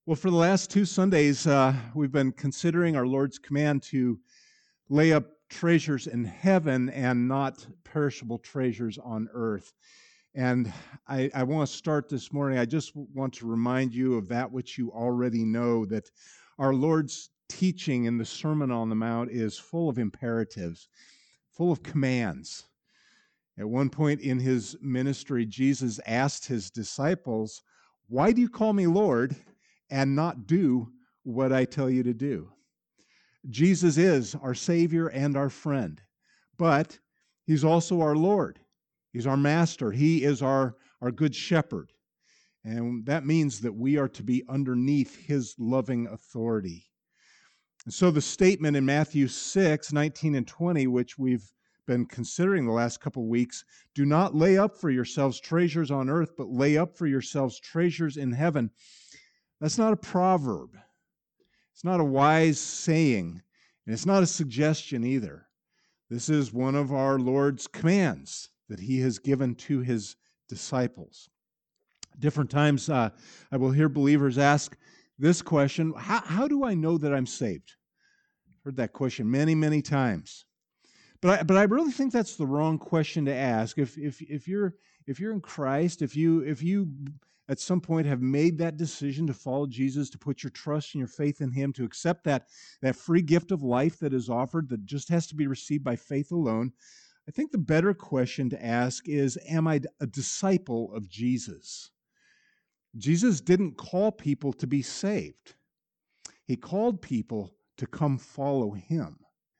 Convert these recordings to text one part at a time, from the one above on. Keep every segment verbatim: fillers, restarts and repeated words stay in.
Well, for the last two Sundays, uh, we've been considering our Lord's command to lay up treasures in heaven and not perishable treasures on earth. And I, I want to start this morning. I just want to remind you of that which you already know, that our Lord's teaching in the Sermon on the Mount is full of imperatives, full of commands. At one point in his ministry, Jesus asked his disciples, "Why do you call me Lord and not do what I tell you to do?" Jesus is our Savior and our friend, but He's also our Lord. He's our Master. He is our, our Good Shepherd. And that means that we are to be underneath His loving authority. And so the statement in Matthew six, nineteen and twenty, which we've been considering the last couple of weeks, "Do not lay up for yourselves treasures on earth, but lay up for yourselves treasures in heaven." That's not a proverb. It's not a wise saying, and it's not a suggestion either. This is one of our Lord's commands that He has given to His disciples. Different times uh, I will hear believers ask this question: how, how do I know that I'm saved? I've heard that question many, many times. But I, but I really think that's the wrong question to ask. If if if you're if you're in Christ, if you if you at some point have made that decision to follow Jesus, to put your trust and your faith in Him, to accept that that free gift of life that is offered, that just has to be received by faith alone, I think the better question to ask is, am I a disciple of Jesus? Jesus didn't call people to be saved. He called people to come follow Him.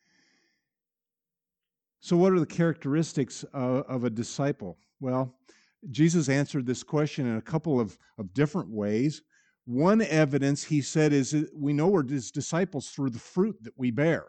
So what are the characteristics of, of a disciple? Well, Jesus answered this question in a couple of, of different ways. One evidence, He said, is that we know we're His disciples through the fruit that we bear.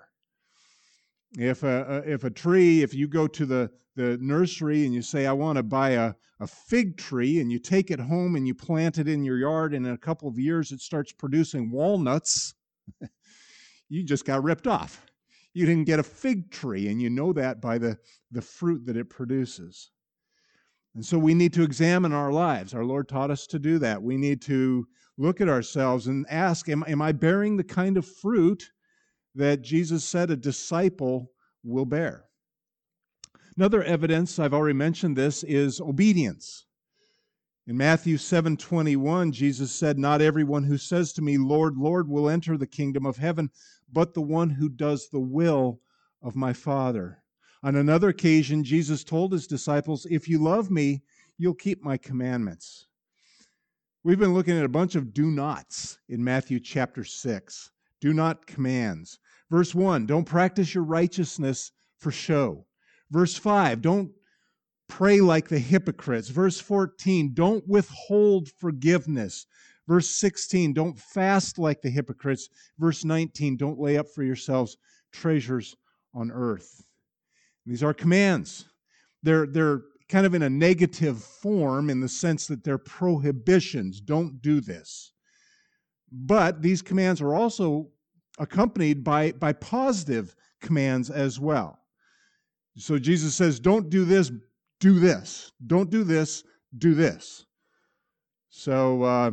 If a, if a tree, if you go to the, the nursery and you say, "I want to buy a, a fig tree," and you take it home and you plant it in your yard, and in a couple of years it starts producing walnuts, you just got ripped off. You didn't get a fig tree, and you know that by the, the fruit that it produces. And so we need to examine our lives. Our Lord taught us to do that. We need to look at ourselves and ask, am, am I bearing the kind of fruit that Jesus said a disciple will bear? Another evidence, I've already mentioned this, is obedience. In Matthew seven twenty-one, Jesus said, "Not everyone who says to me, 'Lord, Lord,' will enter the kingdom of heaven, but the one who does the will of my Father." On another occasion, Jesus told His disciples, "If you love me, you'll keep my commandments." We've been looking at a bunch of do nots in Matthew chapter six. Do not commands. Verse one, don't practice your righteousness for show. Verse five, don't pray like the hypocrites. Verse fourteen, don't withhold forgiveness. Verse sixteen, don't fast like the hypocrites. Verse nineteen, don't lay up for yourselves treasures on earth. These are commands. They're, they're kind of in a negative form in the sense that they're prohibitions. Don't do this. But these commands are also accompanied by, by positive commands as well. So Jesus says, don't do this, do this. Don't do this, do this. So uh,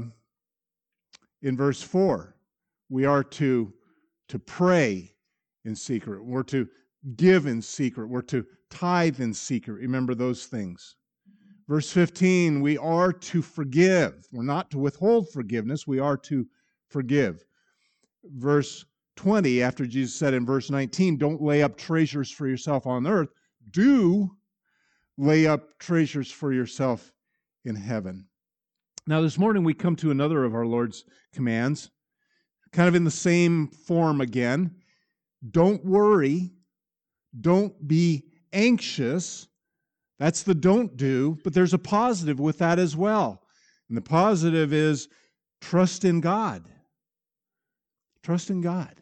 in verse four, we are to, to pray in secret. We're to give in secret. We're to tithe in secret. Remember those things. Verse fifteen, we are to forgive. We're not to withhold forgiveness. We are to forgive. Verse twenty, after Jesus said in verse nineteen, don't lay up treasures for yourself on earth, do lay up treasures for yourself in heaven. Now this morning we come to another of our Lord's commands, kind of in the same form again. Don't worry. Don't be anxious. That's the don't do, but there's a positive with that as well. And the positive is trust in God. Trust in God.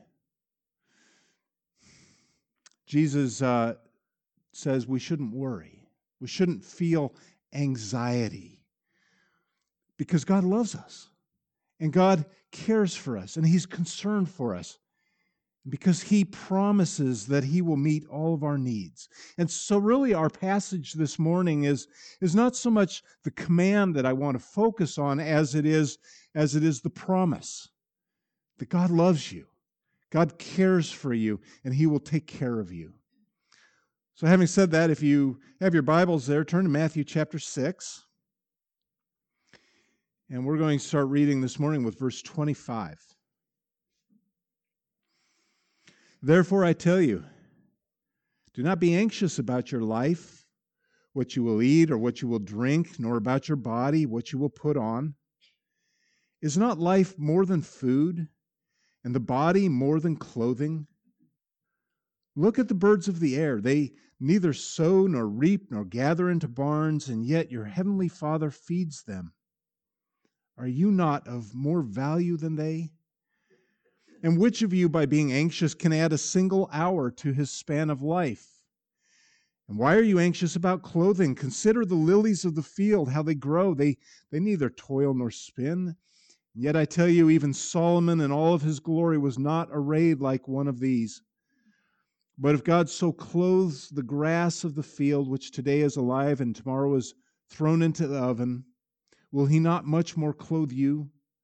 Jesus uh, says we shouldn't worry. We shouldn't feel anxiety because God loves us and God cares for us and He's concerned for us. because he promises that he will meet all of our needs. And so really our passage this morning is, is not so much the command that I want to focus on as it is, as it is the promise that God loves you, God cares for you, and he will take care of you. So having said that, if you have your Bibles there, turn to Matthew chapter six. And we're going to start reading this morning with verse twenty-five. Therefore I tell you, do not be anxious about your life, what you will eat or what you will drink, nor about your body, what you will put on. Is not life more than food, and the body more than clothing? Look at the birds of the air. They neither sow nor reap nor gather into barns, and yet your heavenly Father feeds them. Are you not of more value than they? And which of you, by being anxious, can add a single hour to his span of life? And why are you anxious about clothing? Consider the lilies of the field, how they grow. They, they neither toil nor spin. Yet I tell you, even Solomon in all of his glory was not arrayed like one of these. But if God so clothes the grass of the field, which today is alive and tomorrow is thrown into the oven, will he not much more clothe you,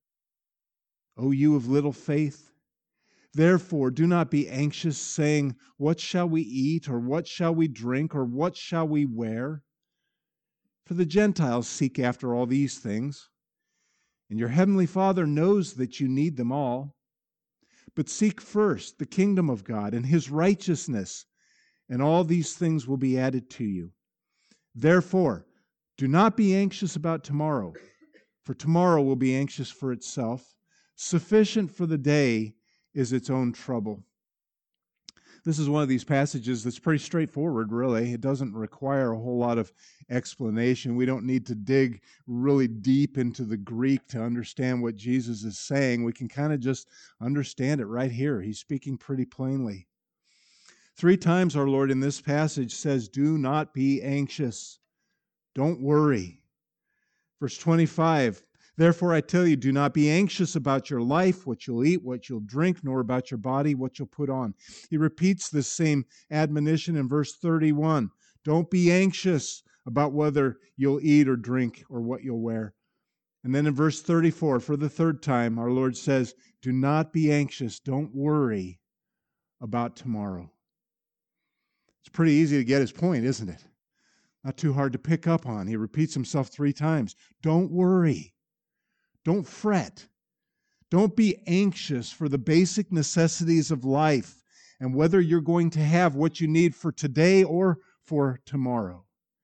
O you of little faith? Therefore, do not be anxious, saying, what shall we eat, or what shall we drink, or what shall we wear? For the Gentiles seek after all these things, and your heavenly Father knows that you need them all. But seek first the kingdom of God and his righteousness, and all these things will be added to you. Therefore, do not be anxious about tomorrow, for tomorrow will be anxious for itself. Sufficient for the day is its own trouble. This is one of these passages that's pretty straightforward, really. It doesn't require a whole lot of explanation. We don't need to dig really deep into the Greek to understand what Jesus is saying. We can kind of just understand it right here. He's speaking pretty plainly. Three times our Lord in this passage says, do not be anxious. Don't worry. Verse twenty-five, therefore I tell you, do not be anxious about your life, what you'll eat, what you'll drink, nor about your body, what you'll put on. He repeats this same admonition in verse thirty-one. Don't be anxious about whether you'll eat or drink or what you'll wear. And then in verse thirty-four, for the third time, our Lord says, do not be anxious, don't worry about tomorrow. It's pretty easy to get his point, isn't it? Not too hard to pick up on. He repeats himself three times. Don't worry. Don't fret. Don't be anxious for the basic necessities of life and whether you're going to have what you need for today or for tomorrow.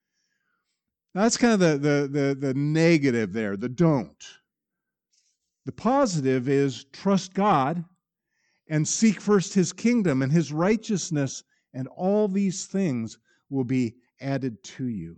Now, that's kind of the, the, the, the negative there, the don't. The positive is trust God and seek first his kingdom and his righteousness, and all these things will be added to you.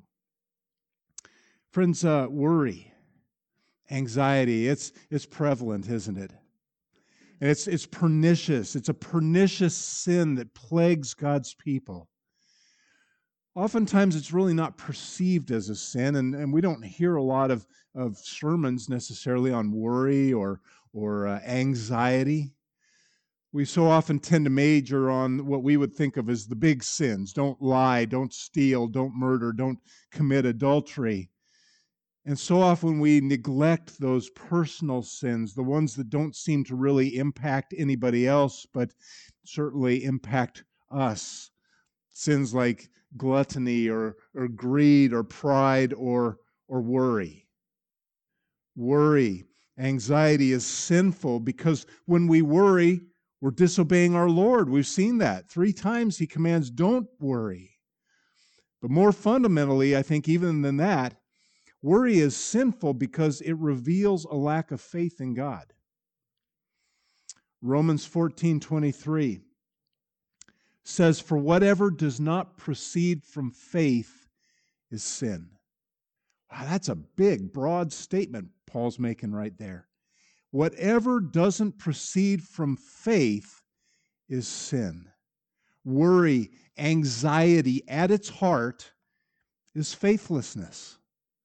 Friends, uh, worry, anxiety, it's, it's prevalent, isn't it? And it's, it's pernicious. It's a pernicious sin that plagues God's people. Oftentimes, it's really not perceived as a sin, and, and we don't hear a lot of, of sermons necessarily on worry or, or uh, anxiety. We so often tend to major on what we would think of as the big sins. Don't lie, don't steal, don't murder, don't commit adultery. And so often we neglect those personal sins, the ones that don't seem to really impact anybody else, but certainly impact us. Sins like gluttony or, or greed or pride or, or worry. Worry, anxiety is sinful because when we worry, we're disobeying our Lord. We've seen that. Three times he commands, don't worry. But more fundamentally, I think even than that, worry is sinful because it reveals a lack of faith in God. Romans fourteen twenty-three says, for whatever does not proceed from faith is sin. Wow, that's a big, broad statement Paul's making right there. Whatever doesn't proceed from faith is sin. Worry, anxiety at its heart is faithlessness.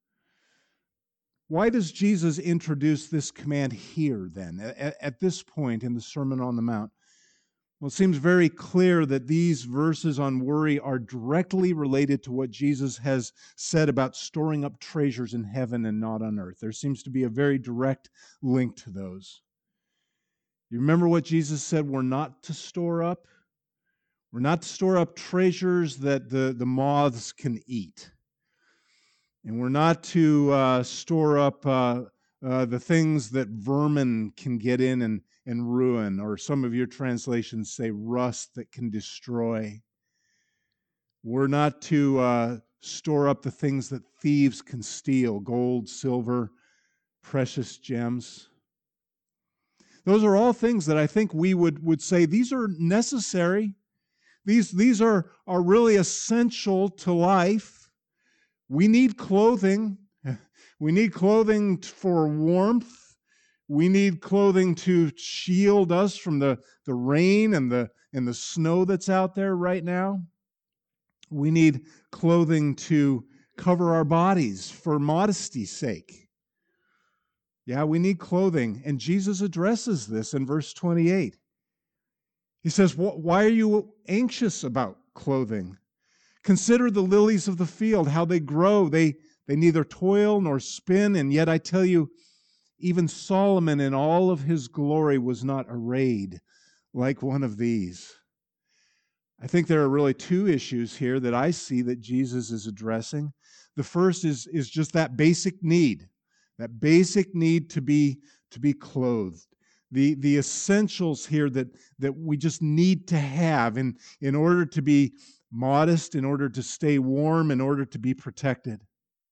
Why does Jesus introduce this command here then, at, at this point in the Sermon on the Mount? Well, it seems very clear that these verses on worry are directly related to what Jesus has said about storing up treasures in heaven and not on earth. There seems to be a very direct link to those. You remember what Jesus said we're not to store up? We're not to store up treasures that the, the moths can eat. And we're not to uh, store up uh, uh, the things that vermin can get in and, and ruin, or some of your translations say rust that can destroy. We're not to uh, store up the things that thieves can steal, gold, silver, precious gems. Those are all things that I think we would, would say these are necessary. These, these are, are really essential to life. We need clothing. We need clothing for warmth. We need clothing to shield us from the, the rain and the, and the snow that's out there right now. We need clothing to cover our bodies for modesty's sake. Yeah, we need clothing. And Jesus addresses this in verse twenty-eight. He says, why are you anxious about clothing? Consider the lilies of the field, how they grow. They, they neither toil nor spin, and yet I tell you, even Solomon in all of his glory was not arrayed like one of these. I think there are really two issues here that I see that Jesus is addressing. The first is, is just that basic need, that basic need to be, to be clothed. The, the essentials here that, that we just need to have in, in order to be modest, in order to stay warm, in order to be protected.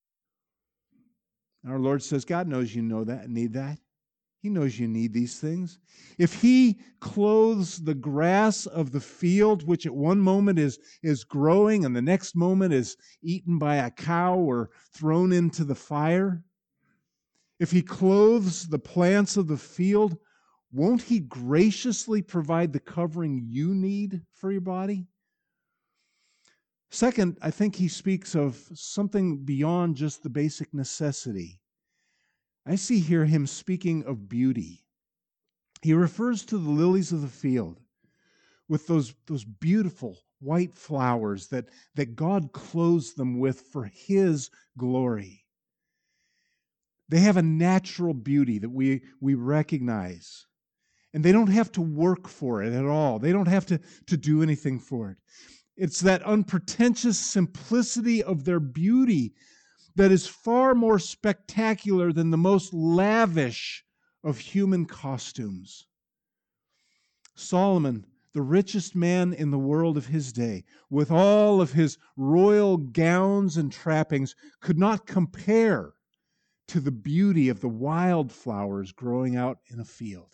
Our Lord says, God knows you know that and need that. He knows you need these things. If He clothes the grass of the field, which at one moment is, is growing and the next moment is eaten by a cow or thrown into the fire, if He clothes the plants of the field, won't He graciously provide the covering you need for your body? Second, I think He speaks of something beyond just the basic necessity. I see here Him speaking of beauty. He refers to the lilies of the field with those, those beautiful white flowers that, that God clothes them with for His glory. They have a natural beauty that we, we recognize. And they don't have to work for it at all. They don't have to, to do anything for it. It's that unpretentious simplicity of their beauty that is far more spectacular than the most lavish of human costumes. Solomon, the richest man in the world of his day, with all of his royal gowns and trappings, could not compare to the beauty of the wildflowers growing out in a field.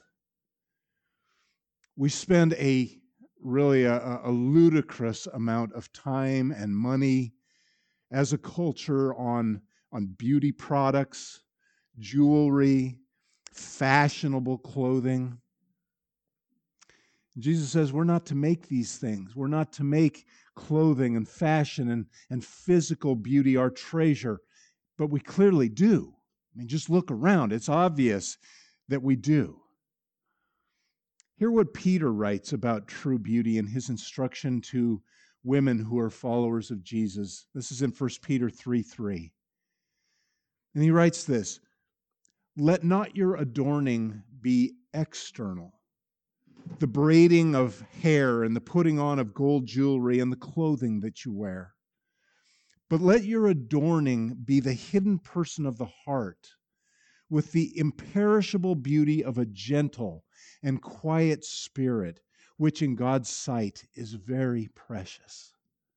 We spend a really a, a ludicrous amount of time and money as a culture on, on beauty products, jewelry, fashionable clothing. Jesus says we're not to make these things. We're not to make clothing and fashion and, and physical beauty our treasure, but we clearly do. I mean, just look around. It's obvious that we do. Hear what Peter writes about true beauty in his instruction to women who are followers of Jesus. This is in First Peter three three. And he writes this, "Let not your adorning be external, the braiding of hair and the putting on of gold jewelry and the clothing that you wear. But let your adorning be the hidden person of the heart, with the imperishable beauty of a gentle and quiet spirit, which in God's sight is very precious."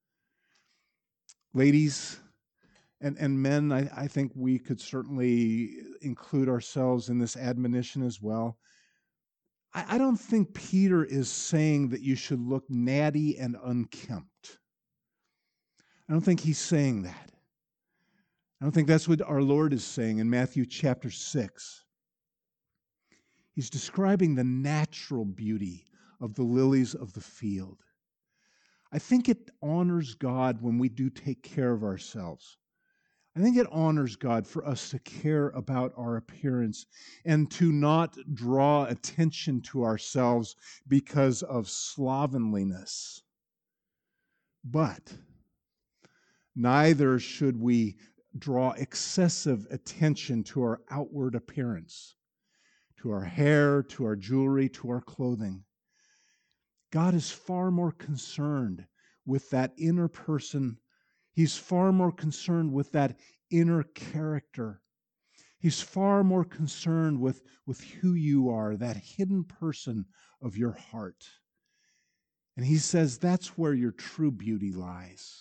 Ladies and, and men, I, I think we could certainly include ourselves in this admonition as well. I, I don't think Peter is saying that you should look natty and unkempt. I don't think he's saying that. I don't think that's what our Lord is saying in Matthew chapter six. He's describing the natural beauty of the lilies of the field. I think it honors God when we do take care of ourselves. I think it honors God for us to care about our appearance and to not draw attention to ourselves because of slovenliness. But neither should we draw excessive attention to our outward appearance, to our hair, to our jewelry, to our clothing. God is far more concerned with that inner person. He's far more concerned with that inner character. He's far more concerned with, with who you are, that hidden person of your heart. And he says that's where your true beauty lies.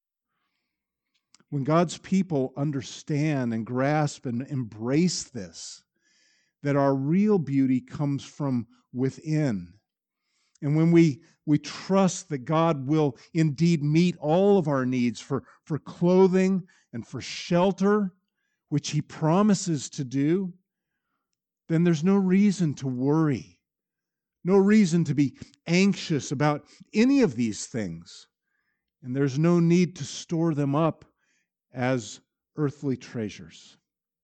When God's people understand and grasp and embrace this, that our real beauty comes from within, and when we, we trust that God will indeed meet all of our needs for, for clothing and for shelter, which he promises to do, then there's no reason to worry, no reason to be anxious about any of these things. And there's no need to store them up as earthly treasures.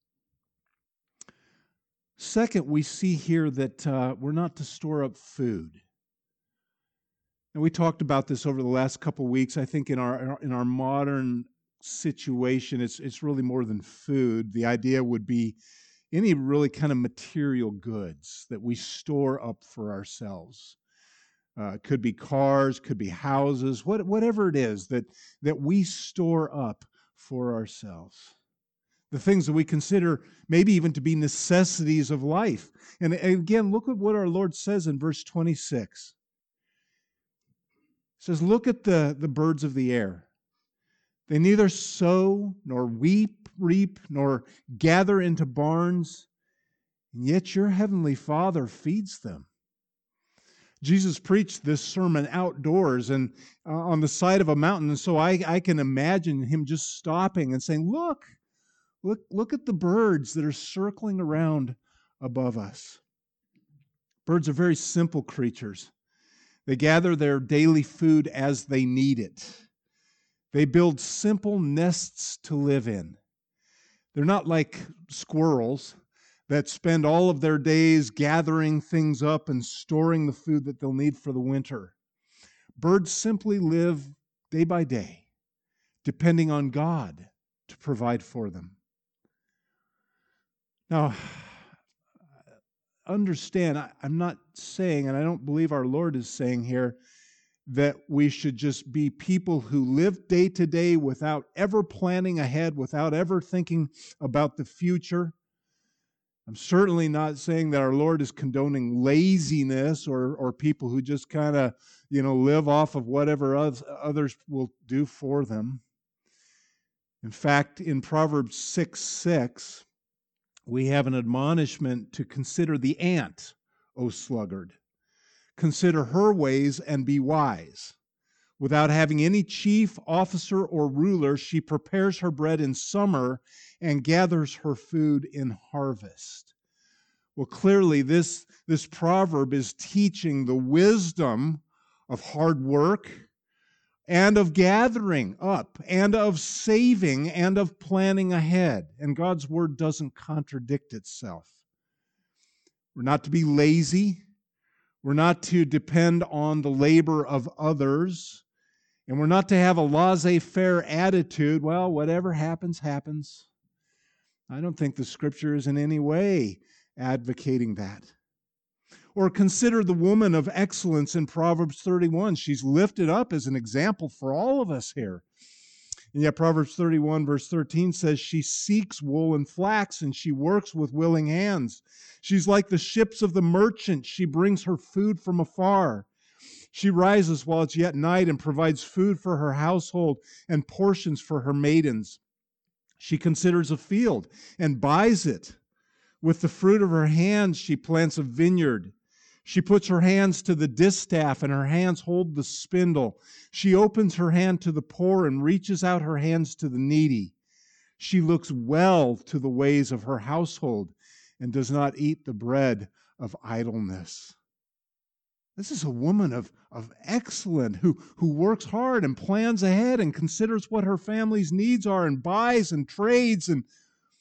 Second, we see here that uh, we're not to store up food. And we talked about this over the last couple of weeks. I think in our in our modern situation, it's it's really more than food. The idea would be any really kind of material goods that we store up for ourselves. Uh, it could be cars, could be houses, what, whatever it is that, that we store up for ourselves. The things that we consider maybe even to be necessities of life. And again, look at what our Lord says in verse twenty-six. It says, look at the, the birds of the air. They neither sow, nor weep, reap, nor gather into barns, and yet your heavenly Father feeds them. Jesus preached this sermon outdoors and uh, on the side of a mountain, and so I, I can imagine him just stopping and saying, look, look, look at the birds that are circling around above us. Birds are very simple creatures. They gather their daily food as they need it. They build simple nests to live in. They're not like squirrels that spend all of their days gathering things up and storing the food that they'll need for the winter. Birds simply live day by day, depending on God to provide for them. Now, understand, I, I'm not saying, and I don't believe our Lord is saying here, that we should just be people who live day to day without ever planning ahead, without ever thinking about the future. I'm certainly not saying that our Lord is condoning laziness or, or people who just kind of, you know, live off of whatever others will do for them. In fact, in Proverbs six six, we have an admonishment to consider the ant, O sluggard. Consider her ways and be wise. Without having any chief, officer, or ruler, she prepares her bread in summer and gathers her food in harvest. Well, clearly this, this proverb is teaching the wisdom of hard work and of gathering up and of saving and of planning ahead. And God's word doesn't contradict itself. We're not to be lazy. We're not to depend on the labor of others. And we're not to have a laissez-faire attitude. Well, whatever happens, happens. I don't think the Scripture is in any way advocating that. Or consider the woman of excellence in Proverbs thirty-one. She's lifted up as an example for all of us here. And yet Proverbs thirty-one verse thirteen says, she seeks wool and flax, and she works with willing hands. She's like the ships of the merchant. She brings her food from afar. She rises while it's yet night and provides food for her household and portions for her maidens. She considers a field and buys it. With the fruit of her hands, she plants a vineyard. She puts her hands to the distaff, and her hands hold the spindle. She opens her hand to the poor and reaches out her hands to the needy. She looks well to the ways of her household and does not eat the bread of idleness. This is a woman of, of excellence who, who works hard and plans ahead and considers what her family's needs are and buys and trades, and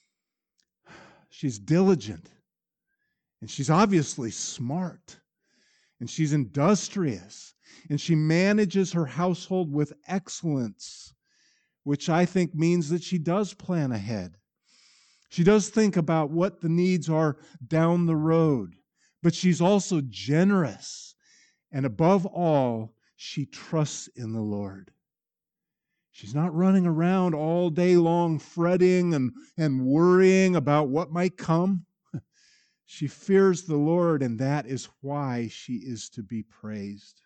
she's diligent, and she's obviously smart, and she's industrious, and she manages her household with excellence, which I think means that she does plan ahead. She does think about what the needs are down the road, but she's also generous. And above all, she trusts in the Lord. She's not running around all day long fretting and, and worrying about what might come. She fears the Lord, and that is why she is to be praised.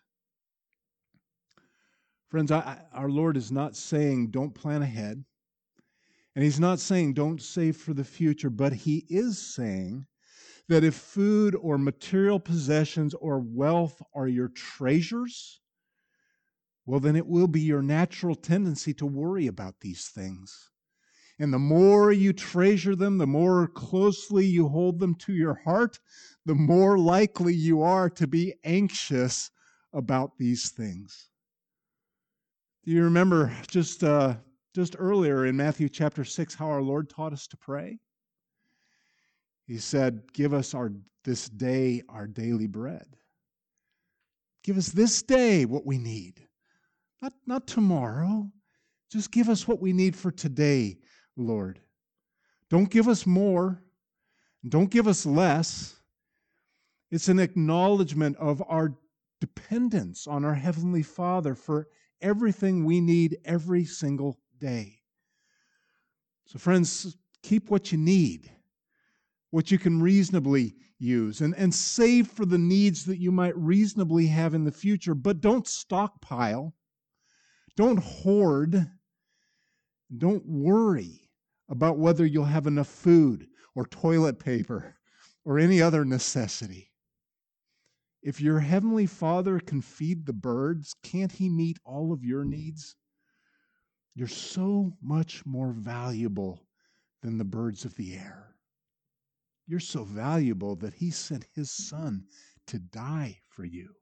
Friends, I, our Lord is not saying don't plan ahead, and He's not saying don't save for the future, but He is saying that if food or material possessions or wealth are your treasures, well, then it will be your natural tendency to worry about these things. And the more you treasure them, the more closely you hold them to your heart, the more likely you are to be anxious about these things. Do you remember just, uh, just earlier in Matthew chapter six how our Lord taught us to pray? He said, give us our this day our daily bread. Give us this day what we need. Not, not tomorrow. Just give us what we need for today, Lord. Don't give us more. Don't give us less. It's an acknowledgement of our dependence on our Heavenly Father for everything we need every single day. So friends, keep what you need, what you can reasonably use, and, and save for the needs that you might reasonably have in the future, but don't stockpile, don't hoard, don't worry about whether you'll have enough food or toilet paper or any other necessity. If your Heavenly Father can feed the birds, can't He meet all of your needs? You're so much more valuable than the birds of the air. You're so valuable that He sent His Son to die for you.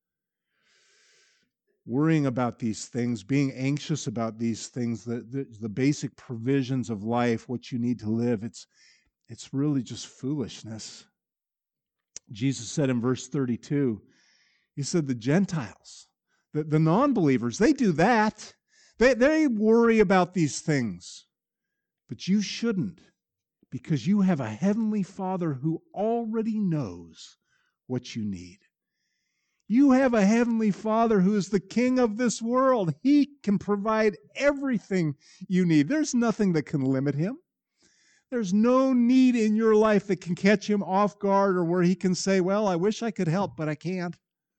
Worrying about these things, being anxious about these things, the, the, the basic provisions of life, what you need to live, it's, it's really just foolishness. Jesus said in verse thirty-two, He said the Gentiles, the, the non-believers, they do that. They, they worry about these things. But you shouldn't, because you have a Heavenly Father who already knows what you need. You have a Heavenly Father who is the King of this world. He can provide everything you need. There's nothing that can limit Him. There's no need in your life that can catch Him off guard or where He can say, well, I wish I could help, but I can't.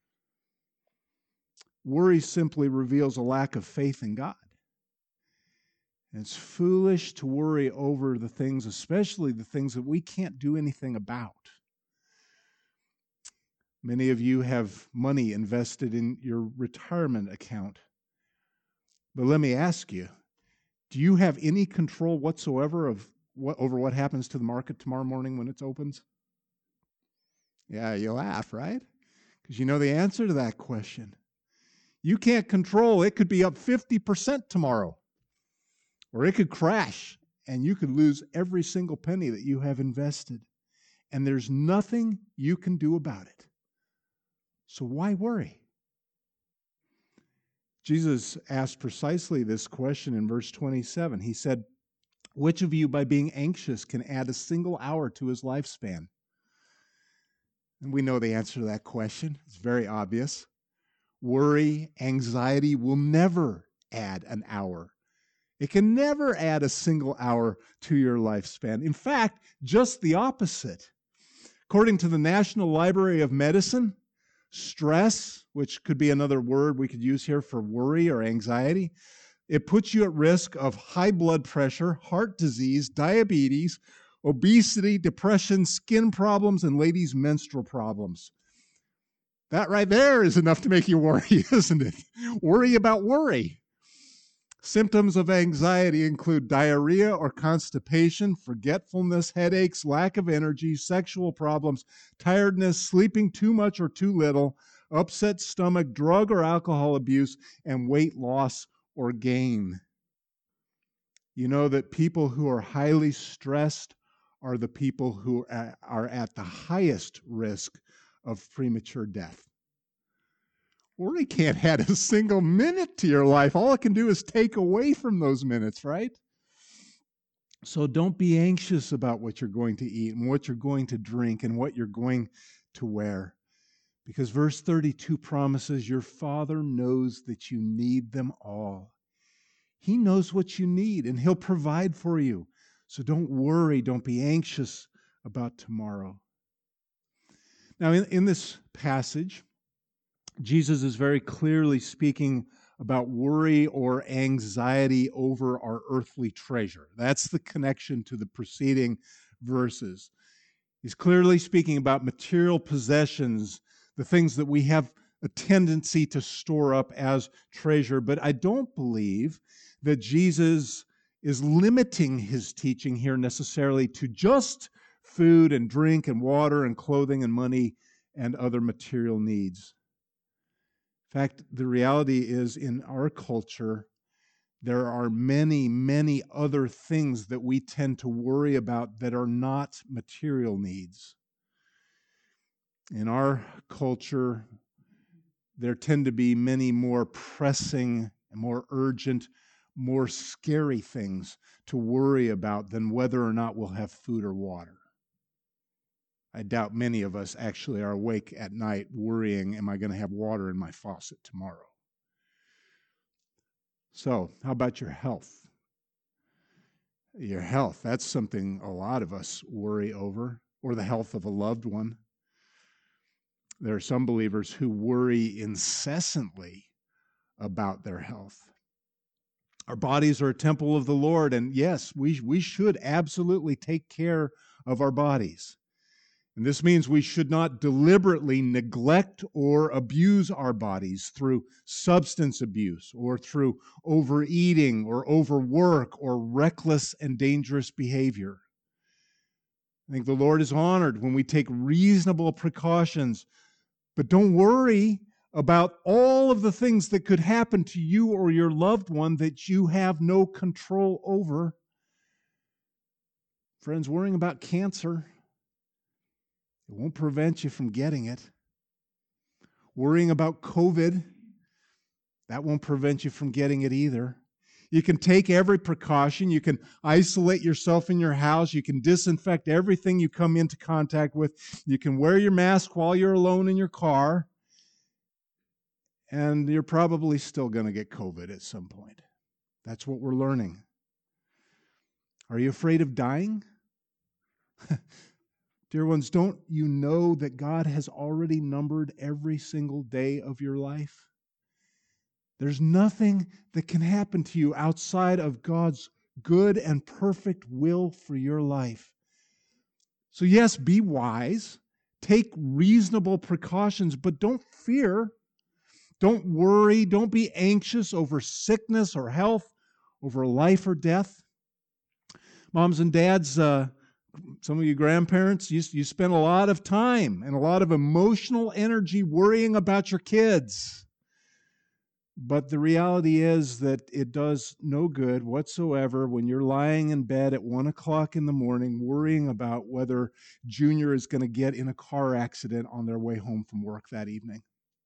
Worry simply reveals a lack of faith in God. And it's foolish to worry over the things, especially the things that we can't do anything about. Many of you have money invested in your retirement account. But let me ask you, do you have any control whatsoever of what, over what happens to the market tomorrow morning when it opens? Yeah, you laugh, right? Because you know the answer to that question. You can't control, it could be up fifty percent tomorrow. Or it could crash, and you could lose every single penny that you have invested. And there's nothing you can do about it. So why worry? Jesus asked precisely this question in verse twenty-seven. He said, which of you by being anxious can add a single hour to his lifespan? And we know the answer to that question. It's very obvious. Worry, anxiety will never add an hour. It can never add a single hour to your lifespan. In fact, just the opposite. According to the National Library of Medicine, stress, which could be another word we could use here for worry or anxiety, it puts you at risk of high blood pressure, heart disease, diabetes, obesity, depression, skin problems, and ladies' menstrual problems. That right there is enough to make you worry, isn't it? Worry about worry. Symptoms of anxiety include diarrhea or constipation, forgetfulness, headaches, lack of energy, sexual problems, tiredness, sleeping too much or too little, upset stomach, drug or alcohol abuse, and weight loss or gain. You know that people who are highly stressed are the people who are at the highest risk of premature death. Worry can't add a single minute to your life. All it can do is take away from those minutes, right? So don't be anxious about what you're going to eat and what you're going to drink and what you're going to wear. Because verse thirty-two promises your Father knows that you need them all. He knows what you need and He'll provide for you. So don't worry, don't be anxious about tomorrow. Now, in, in this passage, Jesus is very clearly speaking about worry or anxiety over our earthly treasure. That's the connection to the preceding verses. He's clearly speaking about material possessions, the things that we have a tendency to store up as treasure. But I don't believe that Jesus is limiting his teaching here necessarily to just food and drink and water and clothing and money and other material needs. In fact, the reality is in our culture, there are many, many other things that we tend to worry about that are not material needs. In our culture, there tend to be many more pressing and more urgent, more scary things to worry about than whether or not we'll have food or water. I doubt many of us actually are awake at night worrying, am I going to have water in my faucet tomorrow? So, how about your health? Your health, that's something a lot of us worry over, or the health of a loved one. There are some believers who worry incessantly about their health. Our bodies are a temple of the Lord, and yes, we, we should absolutely take care of our bodies. And this means we should not deliberately neglect or abuse our bodies through substance abuse or through overeating or overwork or reckless and dangerous behavior. I think the Lord is honored when we take reasonable precautions, but don't worry about all of the things that could happen to you or your loved one that you have no control over. Friends, worrying about cancer, it won't prevent you from getting it. Worrying about COVID, that won't prevent you from getting it either. You can take every precaution. You can isolate yourself in your house. You can disinfect everything you come into contact with. You can wear your mask while you're alone in your car. And you're probably still going to get COVID at some point. That's what we're learning. Are you afraid of dying? Dear ones, don't you know that God has already numbered every single day of your life? There's nothing that can happen to you outside of God's good and perfect will for your life. So yes, be wise, take reasonable precautions, but don't fear. Don't worry, don't be anxious over sickness or health, over life or death. Moms and dads, uh, some of you grandparents, you, you spend a lot of time and a lot of emotional energy worrying about your kids. But the reality is that it does no good whatsoever when you're lying in bed at one o'clock in the morning worrying about whether Junior is going to get in a car accident on their way home from work that evening.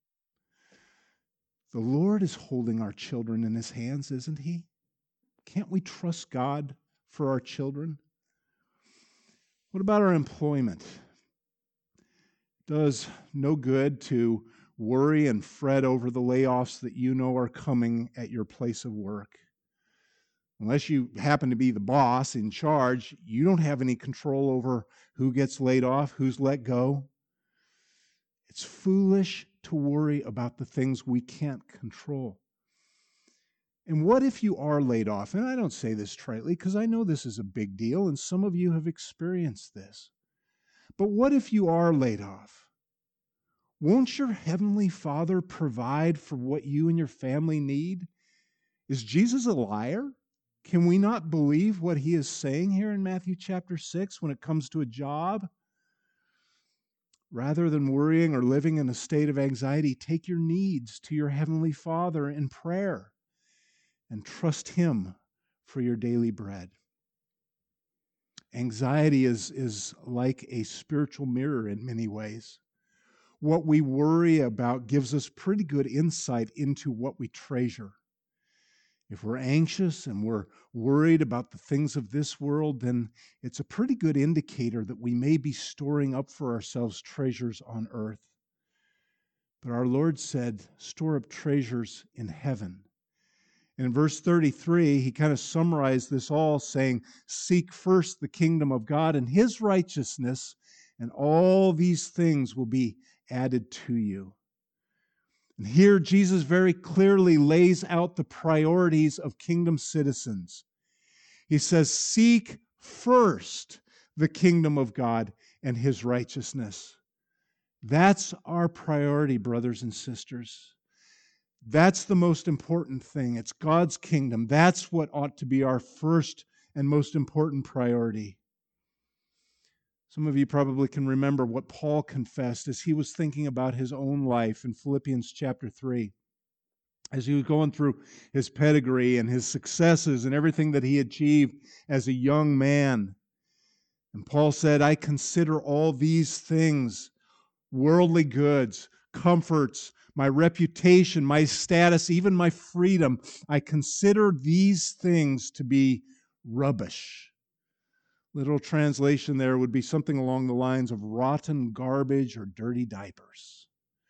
The Lord is holding our children in His hands, isn't He? Can't we trust God for our children? What about our employment? It does no good to worry and fret over the layoffs that you know are coming at your place of work. Unless you happen to be the boss in charge, you don't have any control over who gets laid off, who's let go. It's foolish to worry about the things we can't control. And what if you are laid off? And I don't say this tritely because I know this is a big deal and some of you have experienced this. But what if you are laid off? Won't your Heavenly Father provide for what you and your family need? Is Jesus a liar? Can we not believe what He is saying here in Matthew chapter six when it comes to a job? Rather than worrying or living in a state of anxiety, take your needs to your Heavenly Father in prayer and trust Him for your daily bread. Anxiety is, is like a spiritual mirror in many ways. What we worry about gives us pretty good insight into what we treasure. If we're anxious and we're worried about the things of this world, then it's a pretty good indicator that we may be storing up for ourselves treasures on earth. But our Lord said, store up treasures in heaven. And in verse thirty-three, he kind of summarized this all, saying, seek first the kingdom of God and His righteousness, and all these things will be added to you. And here Jesus very clearly lays out the priorities of kingdom citizens. He says, seek first the kingdom of God and His righteousness. That's our priority, brothers and sisters. That's the most important thing. It's God's kingdom. That's what ought to be our first and most important priority. Some of you probably can remember what Paul confessed as he was thinking about his own life in Philippians chapter three. As he was going through his pedigree and his successes and everything that he achieved as a young man. And Paul said, I consider all these things, worldly goods, comforts, my reputation, my status, even my freedom, I consider these things to be rubbish. Literal translation there would be something along the lines of rotten garbage or dirty diapers,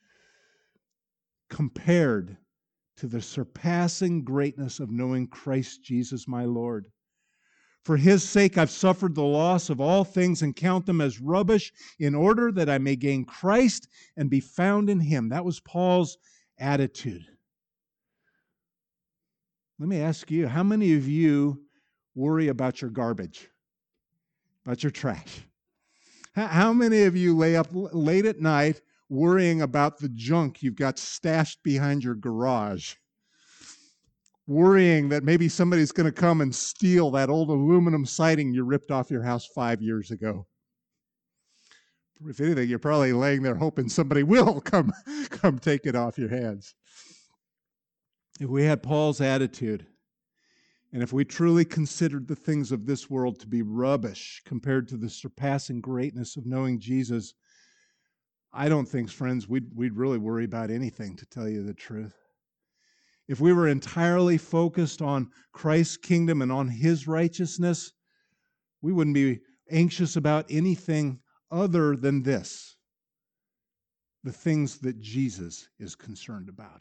compared to the surpassing greatness of knowing Christ Jesus my Lord. For His sake I've suffered the loss of all things and count them as rubbish in order that I may gain Christ and be found in Him. That was Paul's attitude. Let me ask you, how many of you worry about your garbage? About your trash? How many of you lay up late at night worrying about the junk you've got stashed behind your garage? Worrying that maybe somebody's going to come and steal that old aluminum siding you ripped off your house five years ago. If anything, you're probably laying there hoping somebody will come, come take it off your hands. If we had Paul's attitude, and if we truly considered the things of this world to be rubbish compared to the surpassing greatness of knowing Jesus, I don't think, friends, we'd, we'd really worry about anything, to tell you the truth. If we were entirely focused on Christ's kingdom and on His righteousness, we wouldn't be anxious about anything other than this, the things that Jesus is concerned about.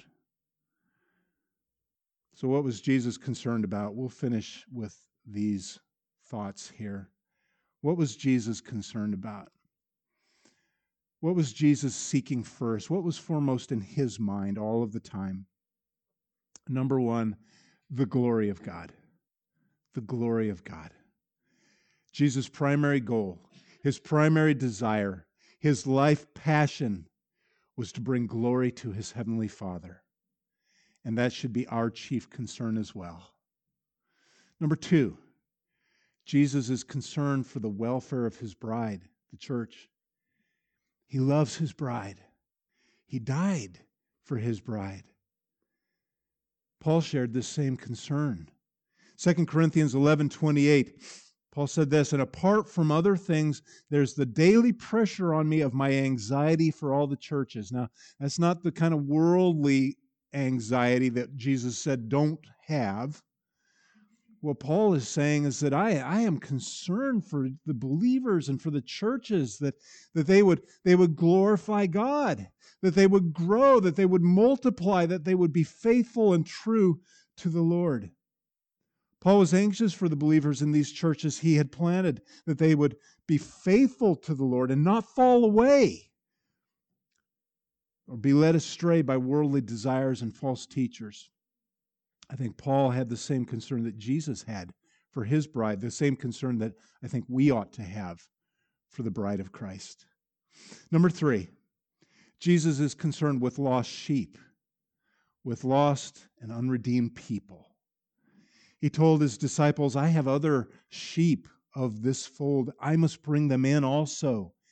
So what was Jesus concerned about? We'll finish with these thoughts here. What was Jesus concerned about? What was Jesus seeking first? What was foremost in His mind all of the time? Number one, the glory of God. The glory of God. Jesus' primary goal, His primary desire, His life passion was to bring glory to His Heavenly Father. And that should be our chief concern as well. Number two, Jesus is concerned for the welfare of His bride, the church. He loves His bride. He died for His bride. Paul shared this same concern. Second Corinthians eleven twenty-eight, Paul said this, and apart from other things, there's the daily pressure on me of my anxiety for all the churches. Now, that's not the kind of worldly anxiety that Jesus said don't have. What Paul is saying is that I, I am concerned for the believers and for the churches, that, that they would, they would glorify God, that they would grow, that they would multiply, that they would be faithful and true to the Lord. Paul was anxious for the believers in these churches he had planted, that they would be faithful to the Lord and not fall away or be led astray by worldly desires and false teachers. I think Paul had the same concern that Jesus had for His bride, the same concern that I think we ought to have for the bride of Christ. Number three, Jesus is concerned with lost sheep, with lost and unredeemed people. He told His disciples, I have other sheep of this fold. I must bring them in also.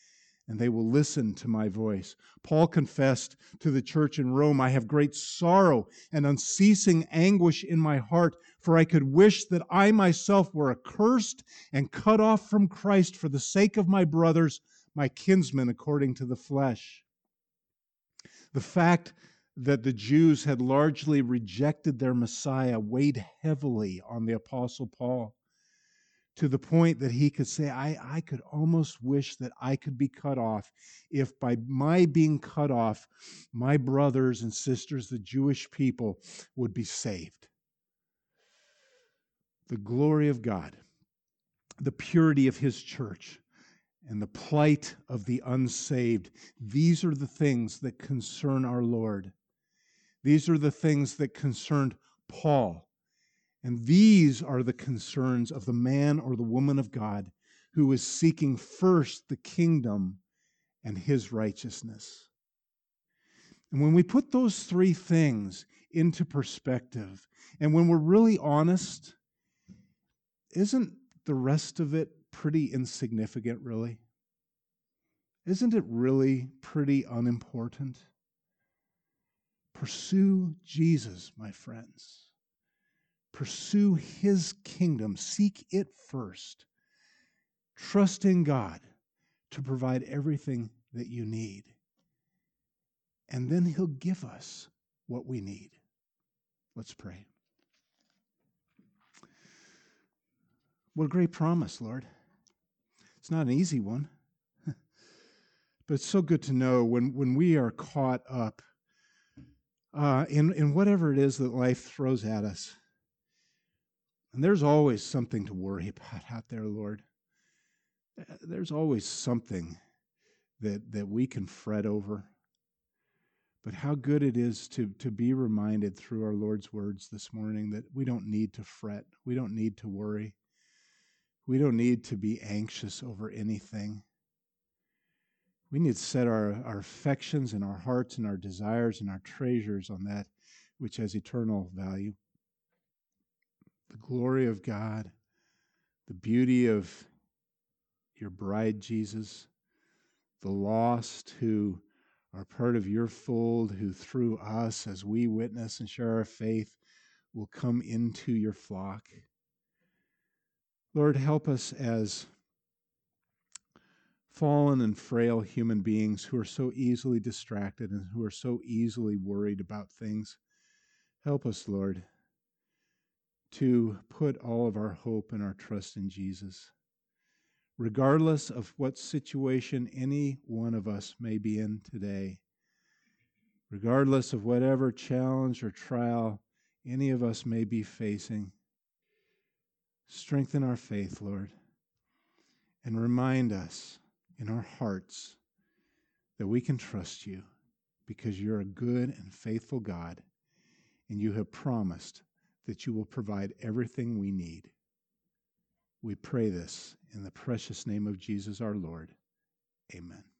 and they will listen to my voice. Paul confessed to the church in Rome, I have great sorrow and unceasing anguish in my heart, for I could wish that I myself were accursed and cut off from Christ for the sake of my brothers, my kinsmen according to the flesh. The fact that the Jews had largely rejected their Messiah weighed heavily on the Apostle Paul, to the point that he could say, I, I could almost wish that I could be cut off if by my being cut off, my brothers and sisters, the Jewish people, would be saved. The glory of God, the purity of his church, and the plight of the unsaved, these are the things that concern our Lord. These are the things that concerned Paul. And these are the concerns of the man or the woman of God who is seeking first the kingdom and his righteousness. And when we put those three things into perspective, and when we're really honest, isn't the rest of it pretty insignificant, really? Isn't it really pretty unimportant? Pursue Jesus, my friends. Pursue his kingdom. Seek it first. Trust in God to provide everything that you need. And then he'll give us what we need. Let's pray. What a great promise, Lord. It's not an easy one. But it's so good to know when, when we are caught up uh, in, in whatever it is that life throws at us. And there's always something to worry about out there, Lord. There's always something that, that we can fret over. But how good it is to, to be reminded through our Lord's words this morning that we don't need to fret. We don't need to worry. We don't need to be anxious over anything. We need to set our, our affections and our hearts and our desires and our treasures on that which has eternal value. The glory of God, the beauty of your bride, Jesus, the lost who are part of your fold, who through us, as we witness and share our faith, will come into your flock. Lord, help us as fallen and frail human beings who are so easily distracted and who are so easily worried about things. Help us, Lord, to put all of our hope and our trust in Jesus. Regardless of what situation any one of us may be in today, regardless of whatever challenge or trial any of us may be facing, strengthen our faith, Lord, and remind us in our hearts that we can trust you because you're a good and faithful God, and you have promised that you will provide everything we need. We pray this in the precious name of Jesus our Lord. Amen.